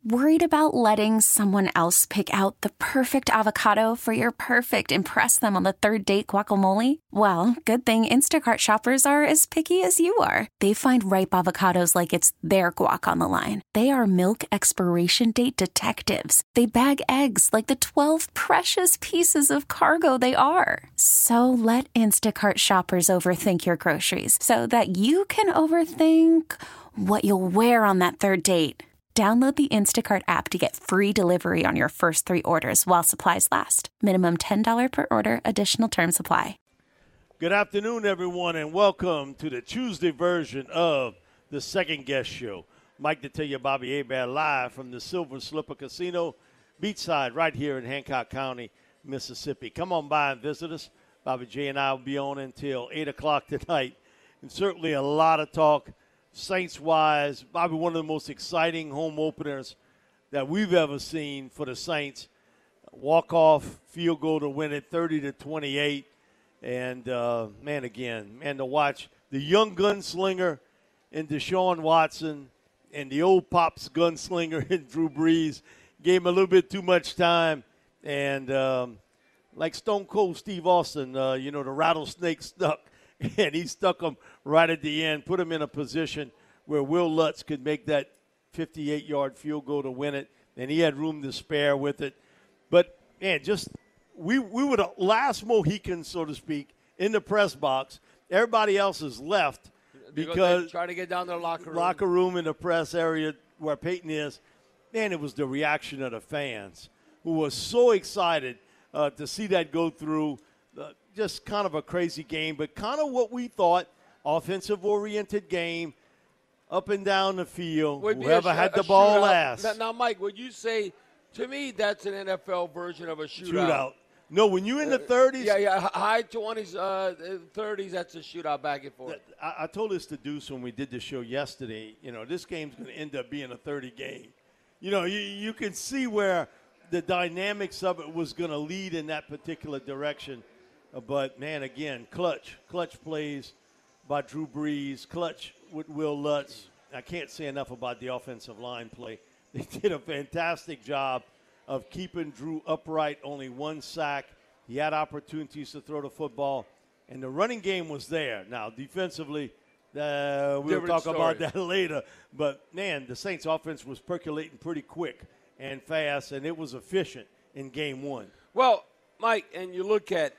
Worried about letting someone else pick out the perfect avocado for your perfect impress them on the third date guacamole? Well, good thing Instacart shoppers are as picky as you are. They find ripe avocados like it's their guac on the line. They are milk expiration date detectives. They bag eggs like the 12 precious pieces of cargo they are. So let Instacart shoppers overthink your groceries so that you can overthink what you'll wear on that third date. Download the Instacart app to get free delivery on your first 3 orders while supplies last. Minimum $10 per order. Additional terms apply. Good afternoon, everyone, and welcome to the Tuesday version of the Second Guest Show. Mike Detillier, Bobby Hebert, live from the Silver Slipper Casino, beachside, right here in Hancock County, Mississippi. Come on by and visit us. Bobby J and I will be on until 8 o'clock tonight, and certainly a lot of talk Saints-wise. Probably one of the most exciting home openers that we've ever seen for the Saints. Walk-off field goal to win it 30-28. And, to watch the young gunslinger in Deshaun Watson and the old Pops gunslinger in Drew Brees gave him a little bit too much time. And like Stone Cold Steve Austin, the rattlesnake stuck. And he stuck him right at the end, put him in a position where Will Lutz could make that 58-yard field goal to win it, and he had room to spare with it. But, man, we were the last Mohicans, so to speak, in the press box. Everybody else is left because try to get down to the locker room in the press area where Peyton is. Man, it was the reaction of the fans who were so excited to see that go through. Just kind of a crazy game, but kind of what we thought, offensive-oriented game, up and down the field, whoever had the ball last. Now, Mike, would you say, to me, that's an NFL version of a shootout? No, when you're in the 30s. High 20s, 30s, that's a shootout back and forth. I told this to Deuce when we did the show yesterday. This game's going to end up being a 30 game. You can see where the dynamics of it was going to lead in that particular direction. But, man, again, clutch plays by Drew Brees, clutch with Will Lutz. I can't say enough about the offensive line play. They did a fantastic job of keeping Drew upright, only 1 sack. He had opportunities to throw the football, and the running game was there. Now, defensively, we'll talk about that later. But, man, the Saints' offense was percolating pretty quick and fast, and it was efficient in game 1. Well, Mike, and you look at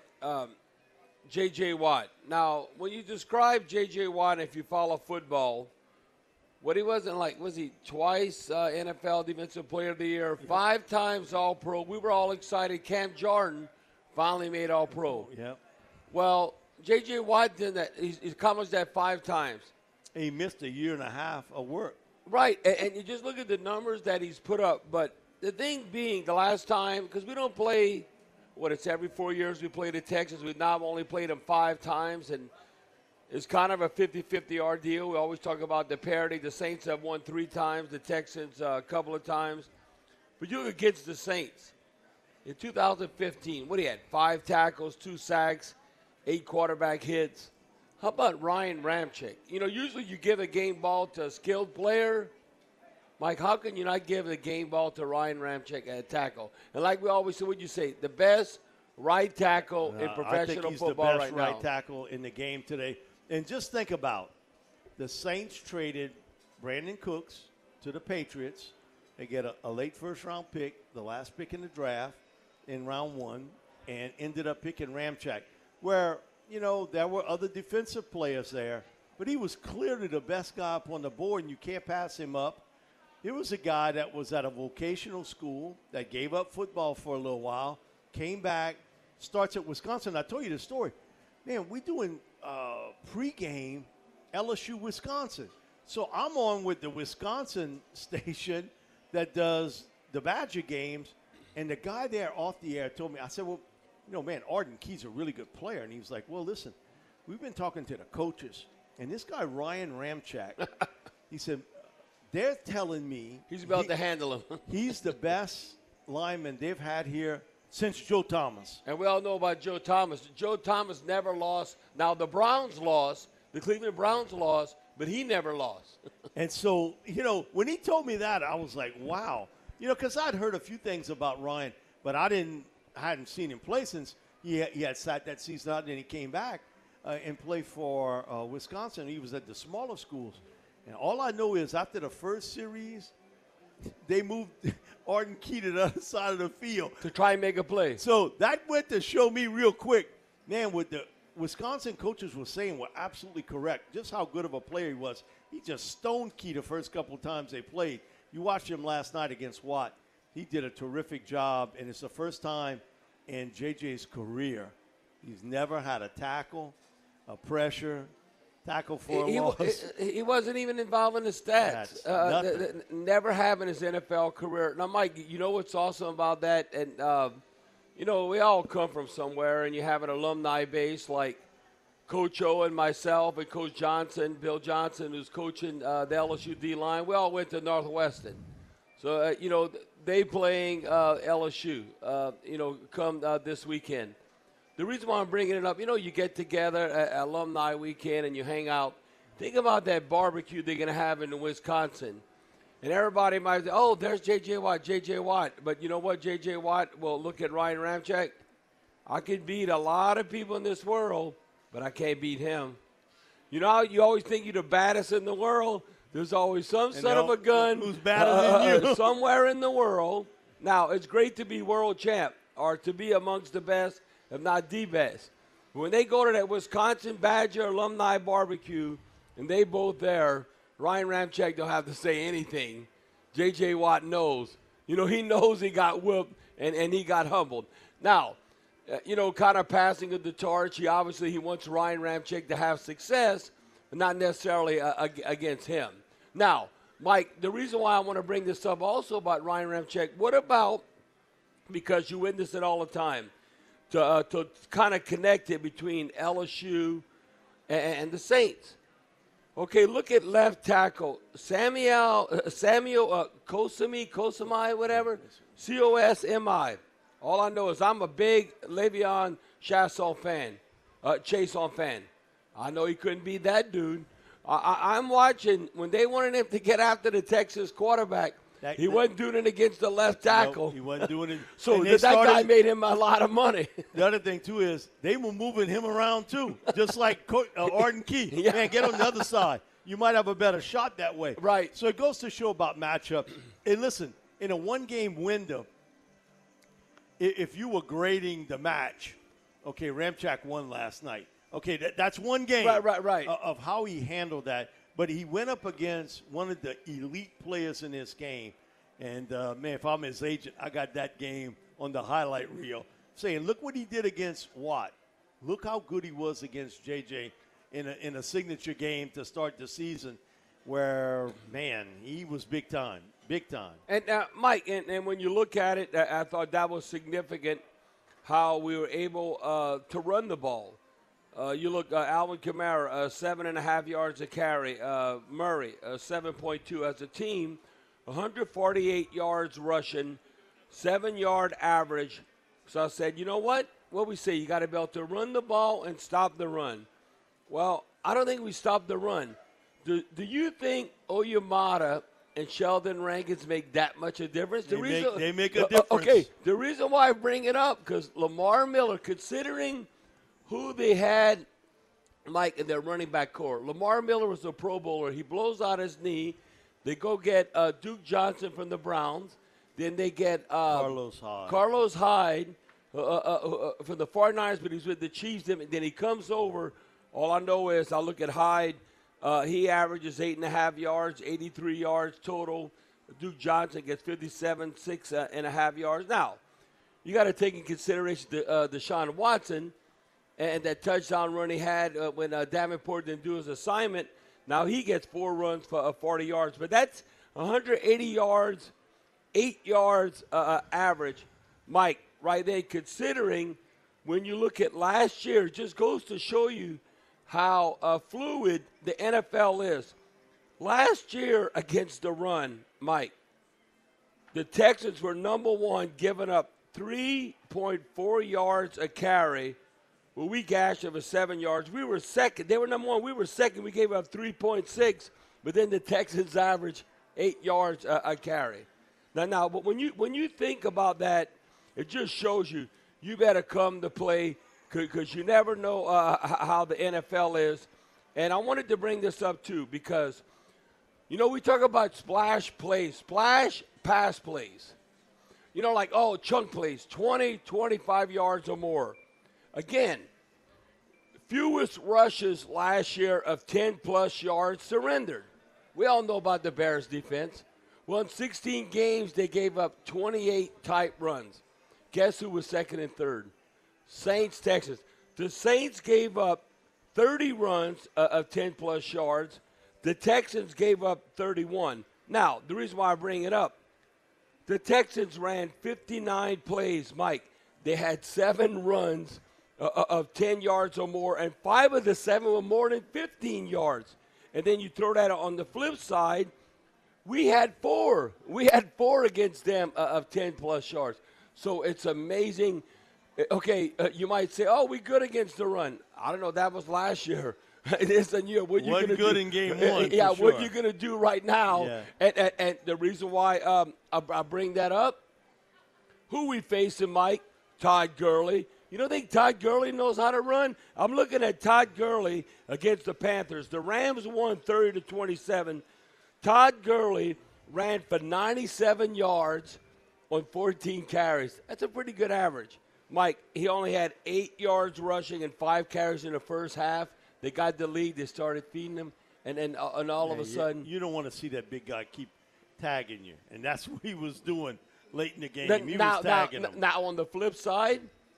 J.J. Watt. Now, when you describe J.J. Watt, if you follow football, what he wasn't like, was he twice NFL Defensive Player of the Year, 5 times All-Pro? We were all excited. Cam Jordan finally made All-Pro. Yep. Well, J.J. Watt did that. He's accomplished that 5 times. He missed a year and a half of work. Right, and you just look at the numbers that he's put up. But the thing being, the last time, because we don't play – it's every 4 years we play the Texans. We've now only played them 5 times, and it's kind of a 50-50 ordeal. We always talk about the parity. The Saints have won 3 times, the Texans a couple of times. But you look against the Saints. In 2015, what he had, 5 tackles, 2 sacks, 8 quarterback hits. How about Ryan Ramczyk? Usually you give a game ball to a skilled player. Mike, how can you not give the game ball to Ryan Ramczyk at a tackle? And like we always say, what you say, the best right tackle in professional football right now. I think he's the best right tackle in the game today. And just think about, the Saints traded Brandon Cooks to the Patriots. They get a late first-round pick, the last pick in the draft in round 1, and ended up picking Ramczyk, where, there were other defensive players there, but he was clearly the best guy up on the board, and you can't pass him up. He was a guy that was at a vocational school that gave up football for a little while, came back, starts at Wisconsin. I told you the story. Man, we're doing pregame LSU, Wisconsin. So I'm on with the Wisconsin station that does the Badger games, and the guy there off the air told me, I said, well, man, Arden Key's a really good player. And he was like, well, listen, we've been talking to the coaches, and this guy Ryan Ramczyk, he said, they're telling me he's about to handle him. He's the best lineman they've had here since Joe Thomas. And we all know about Joe Thomas. Joe Thomas never lost. Now, the Browns lost. The Cleveland Browns lost, but he never lost. And so, when he told me that, I was like, wow. Because I'd heard a few things about Ryan, but I hadn't seen him play since he had sat that season out, and then he came back and played for Wisconsin. He was at the smaller schools. And all I know is after the first series, they moved Arden Key to the other side of the field. To try and make a play. So that went to show me real quick, man, what the Wisconsin coaches were saying were absolutely correct, just how good of a player he was. He just stoned Key the first couple of times they played. You watched him last night against Watt. He did a terrific job, and it's the first time in JJ's career he's never had a tackle, a pressure, tackle for a loss. He wasn't even involved in the stats. Never having his NFL career. Now, Mike, you know what's awesome about that? And, we all come from somewhere, and you have an alumni base like Coach O and myself and Coach Johnson, Bill Johnson, who's coaching the LSU D-line. We all went to Northwestern. So, they playing LSU, come this weekend. The reason why I'm bringing it up, you get together at alumni weekend and you hang out. Think about that barbecue they're going to have in Wisconsin. And everybody might say, oh, there's J.J. Watt. But you know what, J.J. Watt? Well, look at Ryan Ramczyk. I could beat a lot of people in this world, but I can't beat him. You know how you always think you're the baddest in the world? There's always some son of a gun who's better than you somewhere in the world. Now, it's great to be world champ or to be amongst the best, if not the best. When they go to that Wisconsin Badger alumni barbecue and they both there, Ryan Ramczyk don't have to say anything. J.J. Watt knows. He knows he got whooped and he got humbled. Now, kind of passing of the torch, he wants Ryan Ramczyk to have success, but not necessarily against him. Now, Mike, the reason why I want to bring this up also about Ryan Ramczyk, what about, because you witness it all the time, to kind of connect it between LSU and the Saints. Okay, look at left tackle Samuel Cosmi, whatever, Cosmi. All I know is I'm a big Le'Veon Chason fan, Chason fan. I know he couldn't be that dude. I'm watching when they wanted him to get after the Texas quarterback. He wasn't doing it against the left tackle. No, he wasn't doing it. So that guy made him a lot of money. The other thing, too, is they were moving him around, too, just like Arden Key. Yeah. Man, get on the other side. You might have a better shot that way. Right. So it goes to show about matchup. And listen, in a one-game window, if you were grading the match, okay, Ramczyk won last night. Okay, that's one game right. Of how he handled that. But he went up against one of the elite players in this game. And, man, if I'm his agent, I got that game on the highlight reel saying, look what he did against Watt. Look how good he was against J.J. in a signature game to start the season where, man, he was big time. And, Mike, and when you look at it, I thought that was significant how we were able to run the ball. You look, Alvin Kamara, 7.5 yards a carry. Murray, 7.2 as a team. 148 yards rushing, 7-yard average. So I said, you know what? What we say, you got to be able to run the ball and stop the run. Well, I don't think we stopped the run. Do you think Oyamata and Sheldon Rankins make that much a difference? They make a difference. Okay, the reason why I bring it up, because Lamar Miller, considering who they had, Mike, in their running back core. Lamar Miller was a Pro Bowler. He blows out his knee. They go get Duke Johnson from the Browns. Then they get Carlos Hyde from the 49ers, but he's with the Chiefs. Then he comes over. All I know is I look at Hyde. He averages 8.5 yards, 83 yards total. Duke Johnson gets 6.5 yards. Now, you got to take in consideration Deshaun Watson and that touchdown run he had when Davenport didn't do his assignment. Now he gets 4 runs for 40 yards. But that's 180 yards, 8 yards average. Mike, right there, considering when you look at last year, it just goes to show you how fluid the NFL is. Last year against the run, Mike, the Texans were number one, giving up 3.4 yards a carry. Well, we gashed over 7 yards. We were second. They were number one. We were second. We gave up 3.6. but then the Texans average 8 yards a carry. Now, but when you think about that, it just shows you better come to play because you never know how the NFL is. And I wanted to bring this up too because, we talk about splash plays, splash pass plays. Like, chunk plays, 20, 25 yards or more. Again, fewest rushes last year of 10-plus yards surrendered. We all know about the Bears' defense. Well, in 16 games, they gave up 28 tight runs. Guess who was second and third? Saints, Texans. The Saints gave up 30 runs of 10-plus yards. The Texans gave up 31. Now, the reason why I bring it up, the Texans ran 59 plays, Mike. They had 7 runs of 10 yards or more, and 5 of the 7 were more than 15 yards. And then you throw that on the flip side, we had 4. We had 4 against them of 10-plus yards. So it's amazing. Okay, you might say, we good against the run. I don't know. That was last year. It is a year. What you going to do? Good in game 1. Yeah, for sure. What you going to do right now? Yeah. And the reason why I bring that up, who we facing, Mike? Todd Gurley. You don't think Todd Gurley knows how to run? I'm looking at Todd Gurley against the Panthers. The Rams won 30-27. Todd Gurley ran for 97 yards on 14 carries. That's a pretty good average. Mike, he only had 8 yards rushing and 5 carries in the first half. They got the lead. They started feeding him. And all of a sudden. You don't want to see that big guy keep tagging you. And that's what he was doing late in the game. He was tagging him. Now, on the flip side,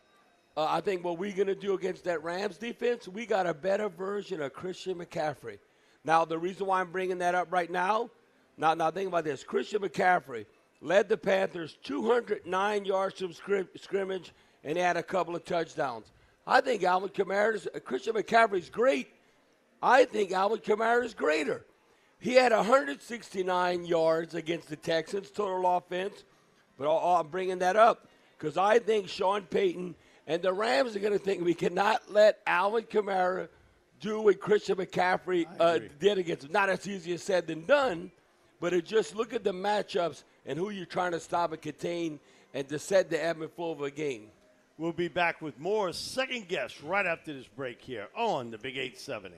I think what we're going to do against that Rams defense, we got a better version of Christian McCaffrey. Now, the reason why I'm bringing that up right now, now think about this. Christian McCaffrey led the Panthers 209 yards from scrimmage, and he had a couple of touchdowns. I think Christian McCaffrey's great. I think Alvin Kamara is greater. He had 169 yards against the Texans, total offense. But I'm bringing that up because I think Sean Payton and the Rams are going to think we cannot let Alvin Kamara do what Christian McCaffrey did against him. Not as easy as said than done, but just look at the matchups and who you're trying to stop and contain and to set the ebb and flow of a game. We'll be back with more Second Guess right after this break here on the Big 870.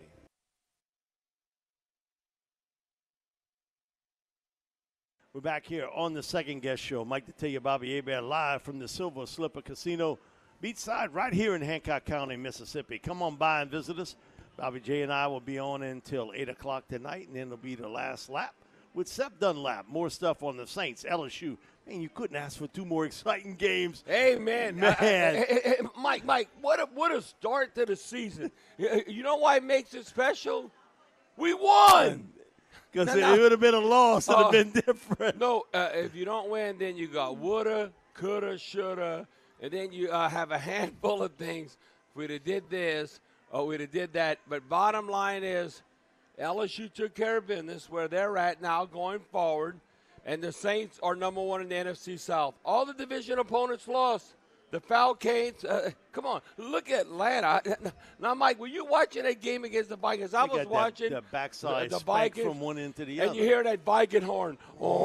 We're back here on the Second Guest Show. Mike to tell you, Bobby Hebert live from the Silver Slipper Casino, beachside right here in Hancock County, Mississippi. Come on by and visit us. Bobby J and I will be on until 8 o'clock tonight, and then it'll be the last lap with Sep Dunlap. More stuff on the Saints, LSU. Man, you couldn't ask for 2 more exciting games. Hey, man. Man. Mike, what a start to the season. You know why it makes it special? We won. Because it would have been a loss. It would have been different. No, if you don't win, then you got woulda, coulda, shoulda, and then you have a handful of things. If we'd have did this or we'd have did that. But bottom line is LSU took care of business where they're at now going forward, and the Saints are number 1 in the NFC South. All the division opponents lost. The Falcons, come on, look at Atlanta. Now, Mike, were you watching that game against the Vikings? I was watching the backside the Vikings from one end to the other. other. And you hear that Viking horn.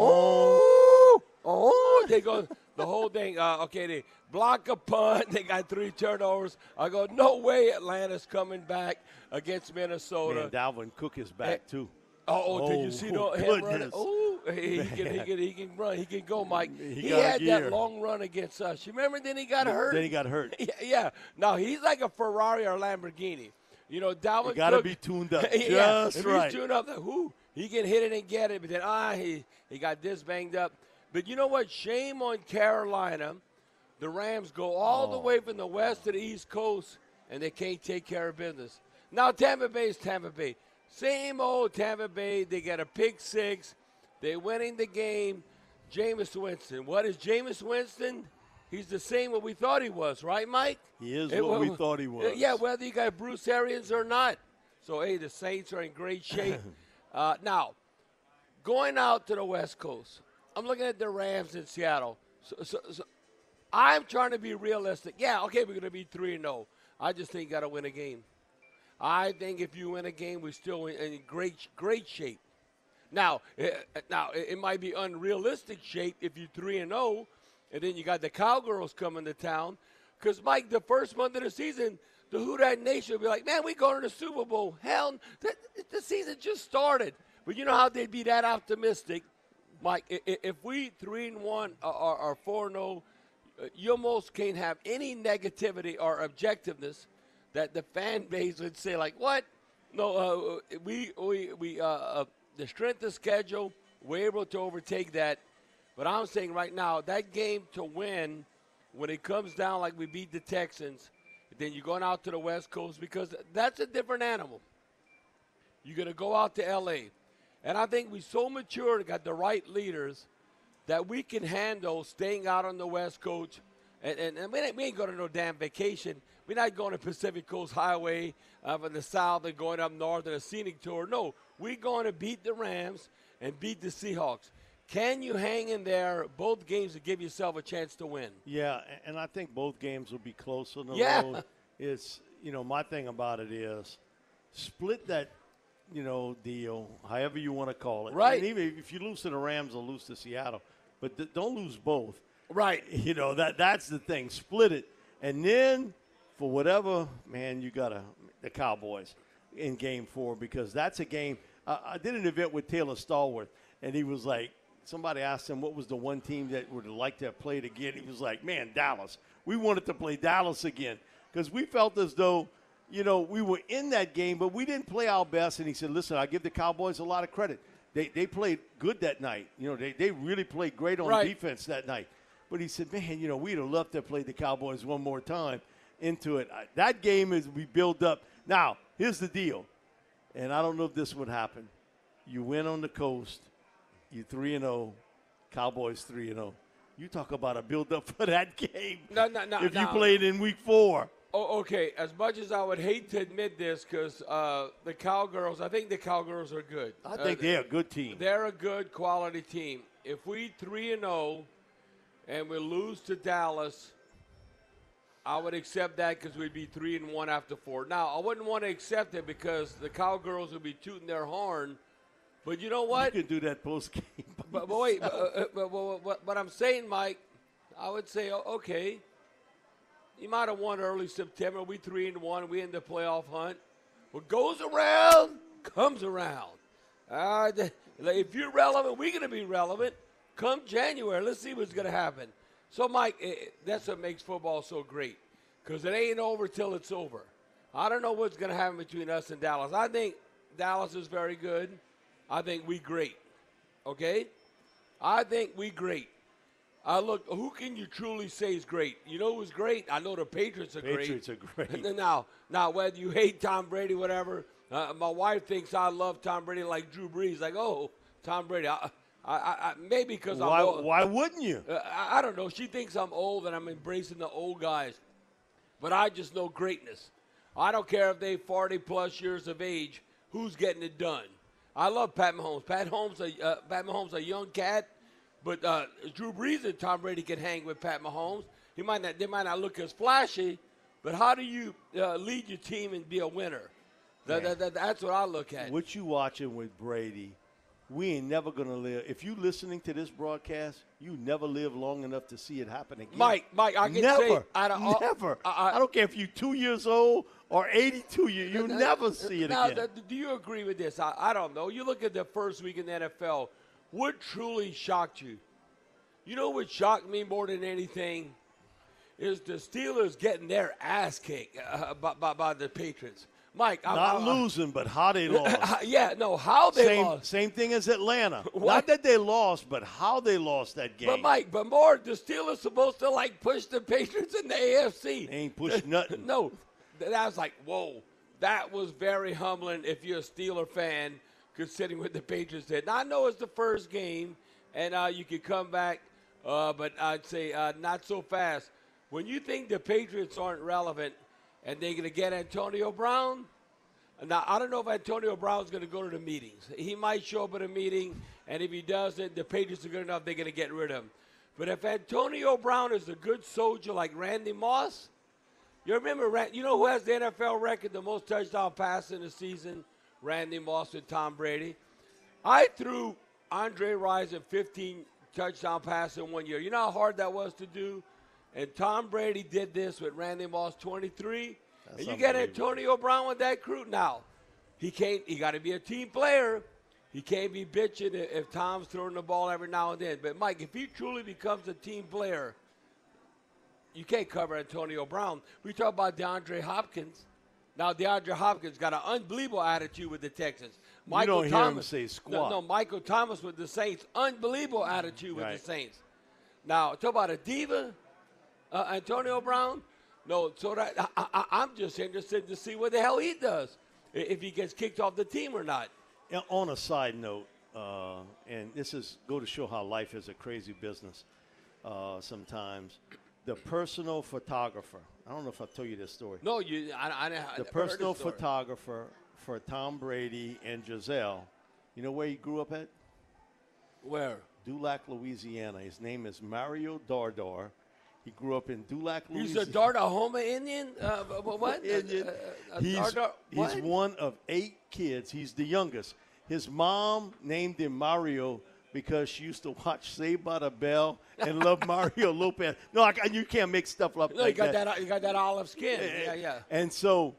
They go the whole thing. They block a punt. They got 3 turnovers. I go, no way Atlanta's coming back against Minnesota. Man, Dalvin Cook is back, too. Did you see him running? He can run. He can go, Mike. He had that long run against us. You remember? Then he got hurt. Then he got hurt. Yeah. Now, he's like a Ferrari or a Lamborghini. Dalvin Cook. Got to be tuned up If right. he's tuned up, he can hit it and get it. But then, he got this banged up. But you know what? Shame on Carolina. The Rams go all the way from the west to the east coast, and they can't take care of business. Now, Tampa Bay is Tampa Bay. Same old Tampa Bay. They got a pick 6. They're winning the game. Jameis Winston. What is Jameis Winston? He's the same what we thought he was, right, Mike? He is what we thought he was. Yeah, whether you got Bruce Arians or not. So, the Saints are in great shape. Now, going out to the West Coast, I'm looking at the Rams in Seattle. So I'm trying to be realistic. Yeah, okay, we're going to be 3-0. I just think you got to win a game. I think if you win a game, we're still in great shape. Now, it might be unrealistic shape if you're 3-0, and then you got the Cowgirls coming to town. Because, Mike, the first month of the season, the Who Dat Nation will be like, man, we going to the Super Bowl. Hell, the season just started. But you know how they'd be that optimistic? Mike, if we 3-1 or 4-0, you almost can't have any negativity or objectiveness that the fan base would say, like, what? No, the strength of schedule, we're able to overtake that. But I'm saying right now, that game to win, when it comes down like we beat the Texans, then you're going out to the West Coast because that's a different animal. You're going to go out to L.A., and I think we so mature and got the right leaders that we can handle staying out on the West Coast. And we ain't going to no damn vacation. We're not going to Pacific Coast Highway from the south and going up north on a scenic tour. No, we're going to beat the Rams and beat the Seahawks. Can you hang in there both games to give yourself a chance to win? Yeah, and I think both games will be close on the road. It's, my thing about it is split that, deal, however you want to call it. Right. And even if you lose to the Rams or lose to Seattle, but don't lose both. Right. That's the thing. Split it. And then for whatever, man, you got the Cowboys in game 4 because that's a game. I did an event with Taylor Stallworth, and he was like, somebody asked him what was the one team that would like to have played again. He was like, man, Dallas. We wanted to play Dallas again because we felt as though, we were in that game, but we didn't play our best. And he said, listen, I give the Cowboys a lot of credit. They played good that night. They really played great on defense that night. But he said, man, we'd have loved to have played the Cowboys one more time into it. That game is we build up. Now, here's the deal, and I don't know if this would happen. You win on the coast. You 3-0, Cowboys 3-0. You talk about a build-up for that game. No. If you played in week 4. Oh, okay. As much as I would hate to admit this, because the Cowgirls, I think the Cowgirls are good. I think they're a good team. They're a good quality team. If we 3-0 and we lose to Dallas, I would accept that because we'd be 3-1 after 4. Now, I wouldn't want to accept it because the Cowgirls would be tooting their horn. But you know what? You can do that post-game. But wait, what I'm saying, Mike, I would say, okay, you might have won early September. We 3-1. We in the playoff hunt. What goes around comes around. If you're relevant, we're going to be relevant. Come January, let's see what's going to happen. So, Mike, that's what makes football so great because it ain't over till it's over. I don't know what's going to happen between us and Dallas. I think Dallas is very good. I think we great, okay? I think we great. Look, who can you truly say is great? You know who's great? I know the Patriots are great. Patriots are great. Now, whether you hate Tom Brady, whatever, my wife thinks I love Tom Brady like Drew Brees. Like, oh, Tom Brady. I maybe because I'm old. Why wouldn't you? I don't know. She thinks I'm old and I'm embracing the old guys. But I just know greatness. I don't care if they 40-plus years of age. Who's getting it done? I love Pat Mahomes. Pat Mahomes, a young cat, but Drew Brees and Tom Brady can hang with Pat Mahomes. They might not look as flashy, but how do you lead your team and be a winner? That's what I look at. What you watching with Brady, we ain't never going to live. If you listening to this broadcast, you never live long enough to see it happen again. Mike, I can never, say never. I don't care if you're 2 years old or 82. You never see it again. Do you agree with this? I don't know. You look at the first week in the NFL. What truly shocked you? You know what shocked me more than anything is the Steelers getting their ass kicked by the Patriots. Mike, not losing, but how they lost. How they lost. Same thing as Atlanta. Not that they lost, but how they lost that game. But Mike, more the Steelers supposed to push the Patriots in the AFC. They ain't pushed nothing. No, that was like, whoa, that was very humbling if you're a Steeler fan, considering what the Patriots did. Now I know it's the first game, and you can come back, but I'd say not so fast. When you think the Patriots aren't relevant, and they're going to get Antonio Brown. Now, I don't know if Antonio Brown's going to go to the meetings. He might show up at a meeting, and if he doesn't, the Patriots are good enough, they're going to get rid of him. But if Antonio Brown is a good soldier like Randy Moss, you remember, you know who has the NFL record, the most touchdown passes in the season? Randy Moss and Tom Brady. I threw Andre Rison 15 touchdown passes in 1 year. You know how hard that was to do? And Tom Brady did this with Randy Moss 23. And you get Antonio Brown with that crew. Now, he got to be a team player. He can't be bitching if Tom's throwing the ball every now and then. But, Mike, if he truly becomes a team player, you can't cover Antonio Brown. We talk about DeAndre Hopkins. Now, DeAndre Hopkins got an unbelievable attitude with the Texans. Michael Thomas, hear him say squat. No, Michael Thomas with the Saints, unbelievable attitude with the Saints. Now, talk about a diva, Antonio Brown. No, so that I'm just interested to see what the hell he does, if he gets kicked off the team or not. On a side note, and this is go to show how life is a crazy business sometimes. The personal photographer. I don't know if I've told you this story. No, the personal photographer for Tom Brady and Giselle. You know where he grew up at? Where? Dulac, Louisiana. His name is Mario Dardar. He grew up in Dulac, Louisiana. He's a Dardahoma Indian? What? Indian. He's one of 8 kids. He's the youngest. His mom named him Mario because she used to watch Saved by the Bell and love Mario Lopez. No, you can't make stuff up like that. You got that olive skin. Yeah. And so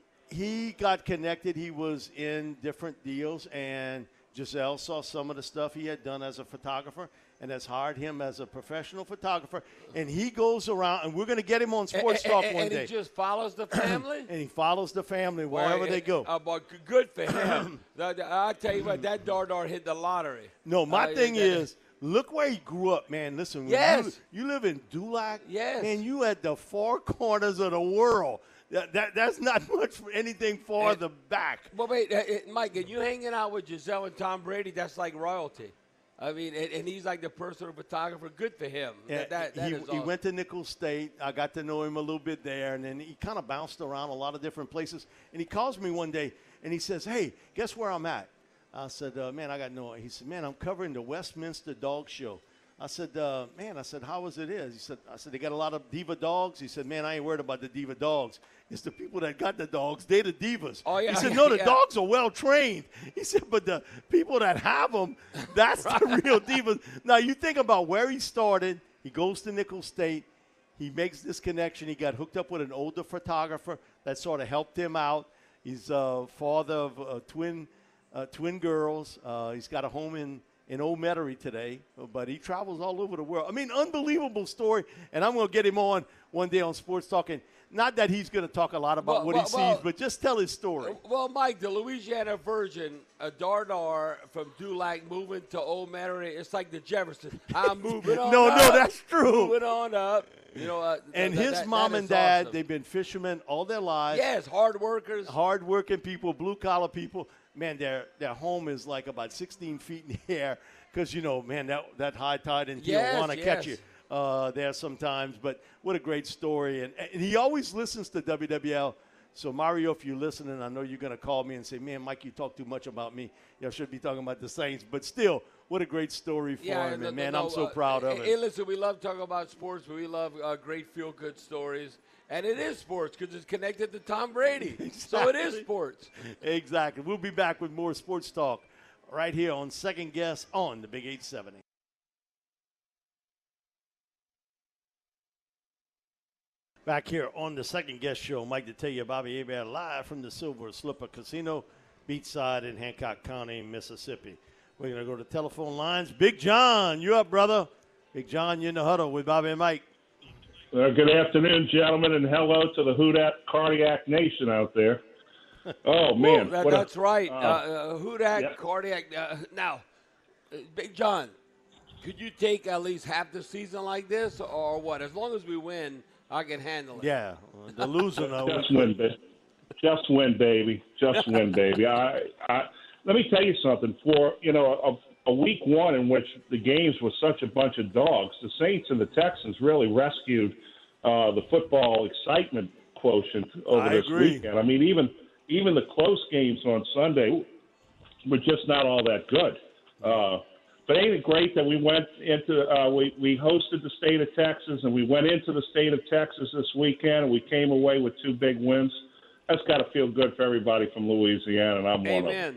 he got connected. He was in different deals, and Giselle saw some of the stuff he had done as a photographer and has hired him as a professional photographer. And he goes around, and we're going to get him on Sports Talk one day. And he just follows the family? And he follows the family wherever they go. But good for him. I tell you what, that Dardar hit the lottery. No, my thing is, look where he grew up, man. Listen, you live in Dulac, and you at the 4 corners of the world. That's not much for anything farther back. But wait, Mike, and you hanging out with Giselle and Tom Brady, that's like royalty. I mean, and he's like the personal photographer. Good for him. He went to Nicholls State. I got to know him a little bit there, and then he kind of bounced around a lot of different places. And he calls me one day, and he says, "Hey, guess where I'm at?" I said, "Man, I got no." He said, "Man, I'm covering the Westminster Dog Show." I said, "Man," I said, "how is it?" He said, "They got a lot of diva dogs." He said, "Man, I ain't worried about the diva dogs. It's the people that got the dogs. They're the divas." Oh, yeah. He said, "No, the dogs are well trained." He said, "But the people that have them, that's the real divas." Now, you think about where he started. He goes to Nicholls State. He makes this connection. He got hooked up with an older photographer that sort of helped him out. He's father of twin girls. He's got a home in Old Metairie today, but he travels all over the world. I mean, unbelievable story, and I'm going to get him on one day on Sports Talking. Not that he's going to talk a lot about what he sees, but just tell his story. Well, Mike, the Louisiana Virgin, Dardar from Dulac moving to Old Metairie, it's like the Jeffersons. I'm moving on No, up. that's true. Moving on up. You know, and his mom and dad, awesome. They've been fishermen all their lives. Yes, hard workers. Hard-working people, blue-collar people. Man, their home is like about 16 feet in the air because, you know, man, that high tide in Tijuana catch you there sometimes. But what a great story. And he always listens to WWL. So, Mario, if you're listening, I know you're going to call me and say, "Man, Mike, you talk too much about me. You should be talking about the Saints." But still, what a great story for him. And, man, I'm so proud of it. Hey, listen, we love talking about sports, but we love great feel-good stories. And it is sports because it's connected to Tom Brady. Exactly. So it is sports. Exactly. We'll be back with more sports talk right here on Second Guess on the Big 870. Back here on the Second Guest Show, Mike Detillier, Bobby Hebert, live from the Silver Slipper Casino, beachside in Hancock County, Mississippi. We're going to go to telephone lines. Big John, you up, brother? Big John, you're in the huddle with Bobby and Mike. Good afternoon, gentlemen, and hello to the Houdat Cardiac Nation out there. Oh, man. That's right. Houdat Cardiac. Now, Big John, could you take at least half the season like this or what? As long as we win, I can handle it. Yeah, the loser. Just win, baby. Just win, baby. Just win, baby. Let me tell you something. For, a week one in which the games were such a bunch of dogs, the Saints and the Texans really rescued the football excitement quotient over this weekend. I mean, even the close games on Sunday were just not all that good. But ain't it great that we went into we hosted the state of Texas, and we went into the state of Texas this weekend, and we came away with 2 big wins. That's got to feel good for everybody from Louisiana, and I'm one of them. Amen.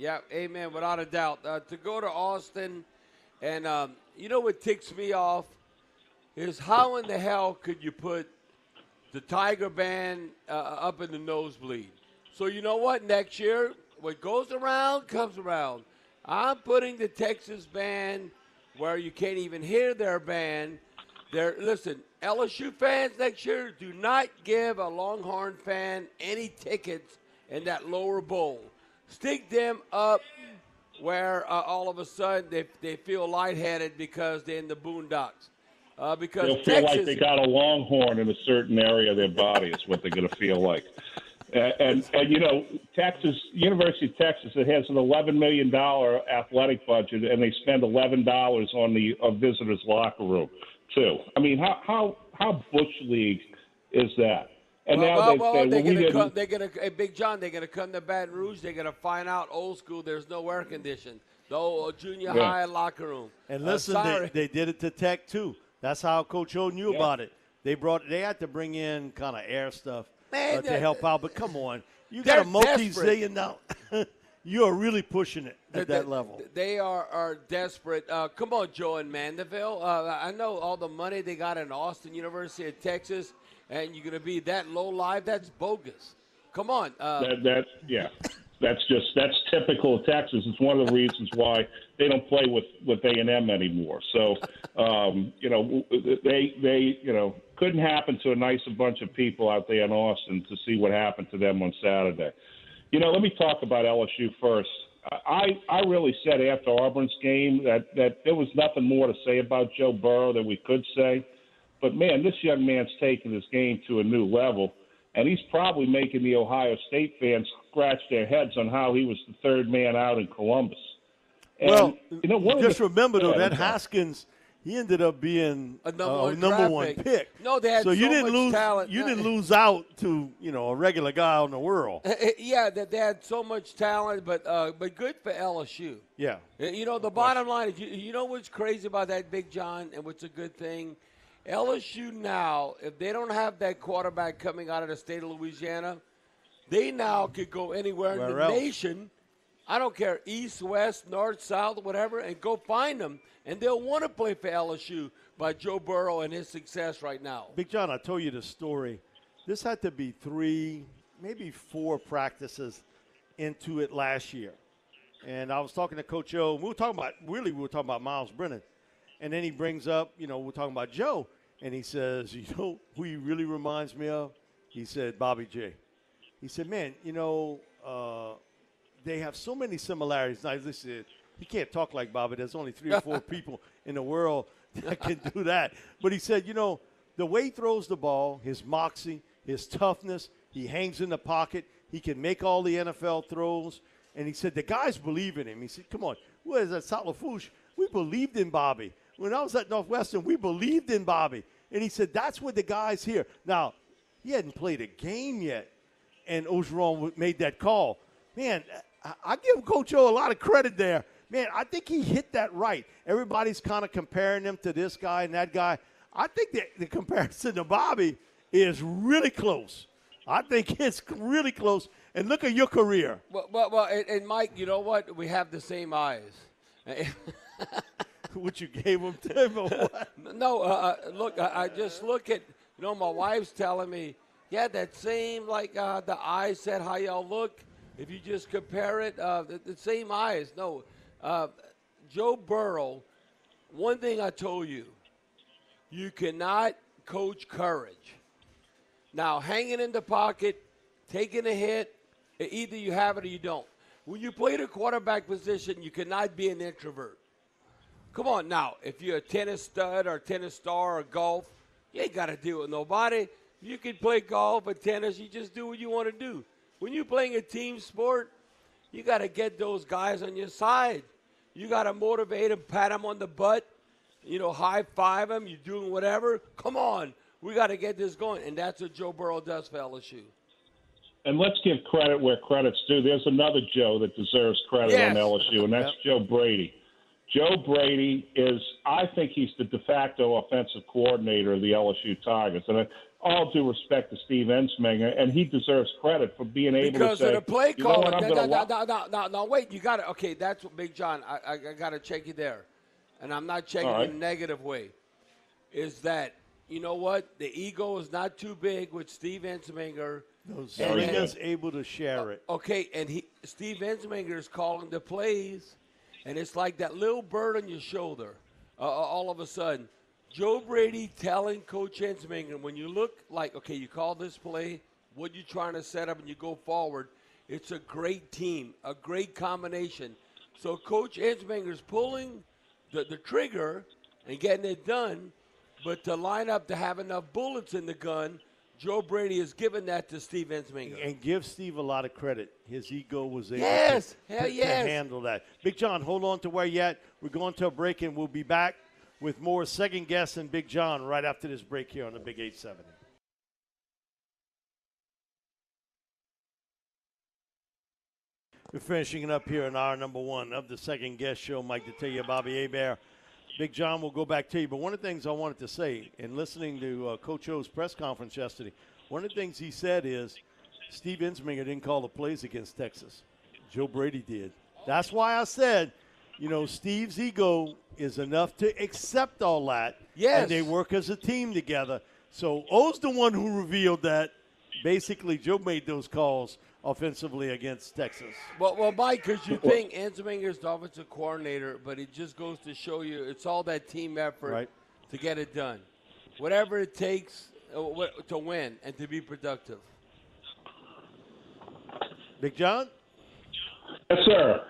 Yeah, amen, without a doubt. To go to Austin, and you know what ticks me off is how in the hell could you put the Tiger band up in the nosebleed? So you know what? Next year, what goes around comes around. I'm putting the Texas band where you can't even hear their band. Listen, LSU fans next year, do not give a Longhorn fan any tickets in that lower bowl. Stick them up where all of a sudden they feel lightheaded because they're in the boondocks. Because they'll feel like they got a Longhorn in a certain area of their body is what they're going to feel like. And you know, Texas, University of Texas, it has an $11 million athletic budget, and they spend $11 on the visitors' locker room, too. I mean, how Bush League is that? And Big John, they're gonna come to Baton Rouge. They're gonna find out old school. There's no air conditioning. The old junior high locker room. And listen, they did it to Tech too. That's how Coach O knew about it. They had to bring in kind of air stuff to help out. But come on, you got a multi-zillion now. You are really pushing it at that level. They are desperate. Come on, Joe and Mandeville. I know all the money they got in Austin, University of Texas, and you're going to be that low live. That's bogus. Come on. That's typical of Texas. It's one of the reasons why they don't play with A&M anymore. So, they couldn't happen to a nicer bunch of people out there in Austin to see what happened to them on Saturday. Let me talk about LSU first. I really said after Auburn's game that there was nothing more to say about Joe Burrow than we could say. But, man, this young man's taking this game to a new level, and he's probably making the Ohio State fans scratch their heads on how he was the third man out in Columbus. And, just remember, though, that Haskins – he ended up being a number one pick. No, they had you didn't much lose. talent. You didn't lose out to a regular guy on the world. Yeah, they had so much talent, but good for LSU. Yeah. The bottom line is, you know what's crazy about that, Big John, and what's a good thing? LSU now, if they don't have that quarterback coming out of the state of Louisiana, they now could go anywhere in the nation. I don't care, east, west, north, south, whatever, and go find them. And they'll want to play for LSU by Joe Burrow and his success right now. Big John, I told you the story. This had to be 3, maybe 4 practices into it last year. And I was talking to Coach O. We were talking about Miles Brennan. And then he brings up, we're talking about Joe. And he says, who he really reminds me of? He said, Bobby J. He said, man, they have so many similarities. Now, listen, he can't talk like Bobby. There's only 3 or 4 people in the world that can do that. But he said, the way he throws the ball, his moxie, his toughness, he hangs in the pocket. He can make all the NFL throws. And he said, the guys believe in him. He said, come on, what is that, Salafouche? We believed in Bobby. When I was at Northwestern, we believed in Bobby. And he said, that's what the guys here. Now, he hadn't played a game yet, and Orgeron made that call. Man, I give Coach O a lot of credit there. Man, I think he hit that right. Everybody's kind of comparing him to this guy and that guy. I think the comparison to Bobby is really close. I think it's really close. And look at your career. Well, and Mike, you know what? We have the same eyes. What you gave him to him or what? No, look, I just look at, my wife's telling me, yeah, that same, the eyes said how y'all look. If you just compare it, the same eyes. No. Joe Burrow, one thing I told you, you cannot coach courage. Now, hanging in the pocket, taking a hit, either you have it or you don't. When you play the quarterback position, you cannot be an introvert. Come on now, if you're a tennis stud or tennis star or golf, you ain't got to deal with nobody. You can play golf or tennis, you just do what you want to do. When you're playing a team sport, you got to get those guys on your side. You got to motivate them, pat them on the butt, high-five them, you're doing whatever. Come on, we got to get this going. And that's what Joe Burrow does for LSU. And let's give credit where credit's due. There's another Joe that deserves credit on LSU, and that's Joe Brady. Joe Brady I think he's the de facto offensive coordinator of the LSU Tigers. And all due respect to Steve Ensminger, and he deserves credit for being able because to say, of the play you know call. what, No, wait. You got to – okay, that's what Big John, I got to check you there. And I'm not checking in a negative way. Is that, you know what, the ego is not too big with Steve Ensminger. No, Serena's able to share it. Okay, and Steve Ensminger is calling the plays, and it's like that little bird on your shoulder. All of a sudden, Joe Brady telling Coach Ensminger, when you look like, okay, you call this play, what you trying to set up, and you go forward, it's a great team, a great combination. So Coach Ensminger's pulling the trigger and getting it done, but to line up to have enough bullets in the gun, Joe Brady has given that to Steve Ensminger. And give Steve a lot of credit. His ego was able to handle that. Big John, hold on to where you're at. We're going to a break, and we'll be back with more Second Guess and Big John right after this break here on the Big 870. We're finishing it up here in hour number one of the Second Guess show. Mike Detillier, Bobby Hebert. Big John, we'll go back to you. But one of the things I wanted to say, in listening to Coach O's press conference yesterday, one of the things he said is Steve Ensminger didn't call the plays against Texas. Joe Brady did. That's why I said, you know, Steve's ego is enough to accept all that. Yes. And they work as a team together. So O's the one who revealed that. Basically, Joe made those calls offensively against Texas. Well, Mike, because you think Ensminger's the offensive coordinator, but it just goes to show you it's all that team effort to get it done. Whatever it takes to win and to be productive. Big John? Yes, sir.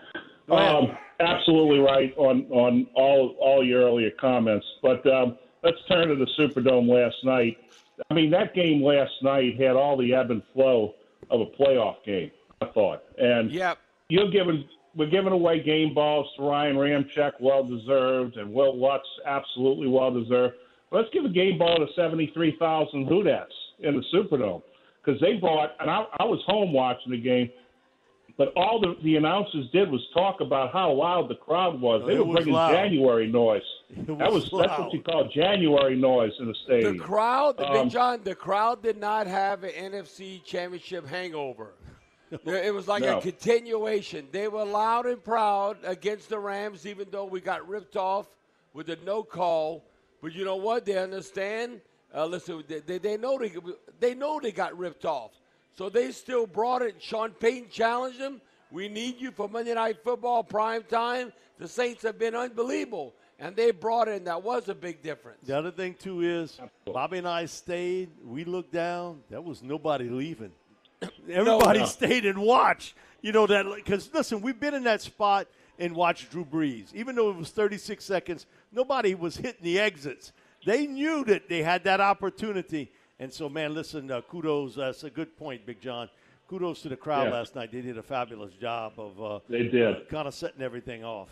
Absolutely right on all your earlier comments. But let's turn to the Superdome last night. I mean, that game last night had all the ebb and flow of a playoff game, I thought. And we're giving away game balls to Ryan Ramczyk, well-deserved, and Will Lutz, absolutely well-deserved. Let's give a game ball to 73,000 Houdettes in the Superdome because they brought – and I was home watching the game, but all the announcers did was talk about how loud the crowd was. They were bringing January noise. That's what you call January noise in the stadium. The crowd, Big John, the crowd did not have an NFC championship hangover. It was like a continuation. They were loud and proud against the Rams, even though we got ripped off with a no call. But you know what? They understand. Listen, they know they got ripped off. So they still brought it. Sean Payton challenged them. We need you for Monday Night Football prime time. The Saints have been unbelievable. And they brought it, and that was a big difference. The other thing, too, is Bobby and I stayed. We looked down. There was nobody leaving. Everybody stayed and watched. You know, that because, listen, we've been in that spot and watched Drew Brees. Even though it was 36 seconds, nobody was hitting the exits. They knew that they had that opportunity. And so, man, listen, kudos. That's a good point, Big John. Kudos to the crowd last night. They did a fabulous job of kind of setting everything off.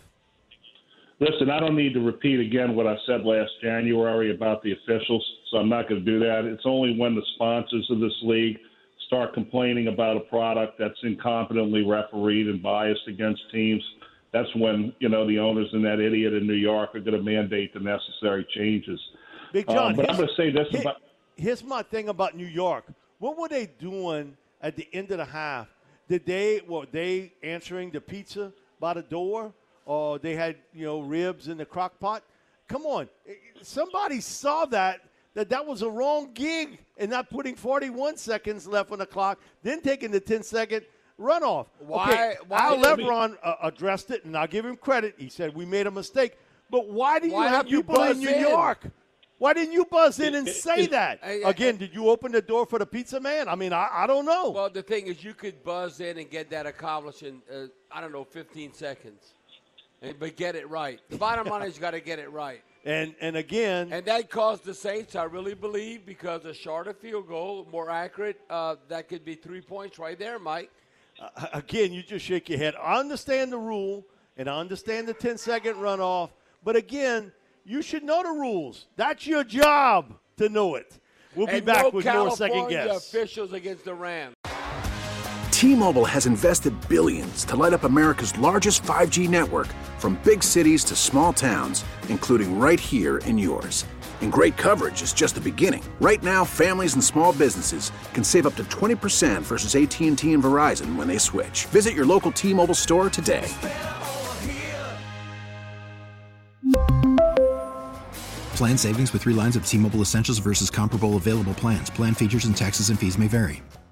Listen, I don't need to repeat again what I said last January about the officials, so I'm not going to do that. It's only when the sponsors of this league start complaining about a product that's incompetently refereed and biased against teams, that's when, you know, the owners and that idiot in New York are going to mandate the necessary changes. Big John, but I'm going to say this about – here's my thing about New York. What were they doing at the end of the half? Were they answering the pizza by the door? Or they had, you know, ribs in the crock pot. Come on. Somebody saw that was a wrong gig and not putting 41 seconds left on the clock, then taking the 10-second runoff. Why Al Lebron addressed it, and I'll give him credit. He said, we made a mistake. But why do you have people in New York? Why didn't you buzz in and say that? Again, did you open the door for the pizza man? I mean, I don't know. Well, the thing is you could buzz in and get that accomplished in, 15 seconds. But get it right. The bottom line is you got to get it right. And again. And that caused the Saints, I really believe, because a shorter field goal, more accurate, that could be 3 points right there, Mike. Again, you just shake your head. I understand the rule, and I understand the 10-second runoff. But again, you should know the rules. That's your job to know it. We'll be back with more Second Guess. Officials against the Rams. T-Mobile has invested billions to light up America's largest 5G network, from big cities to small towns, including right here in yours. And great coverage is just the beginning. Right now, families and small businesses can save up to 20% versus AT&T and Verizon when they switch. Visit your local T-Mobile store today. Plan savings with 3 lines of T-Mobile Essentials versus comparable available plans. Plan features and taxes and fees may vary.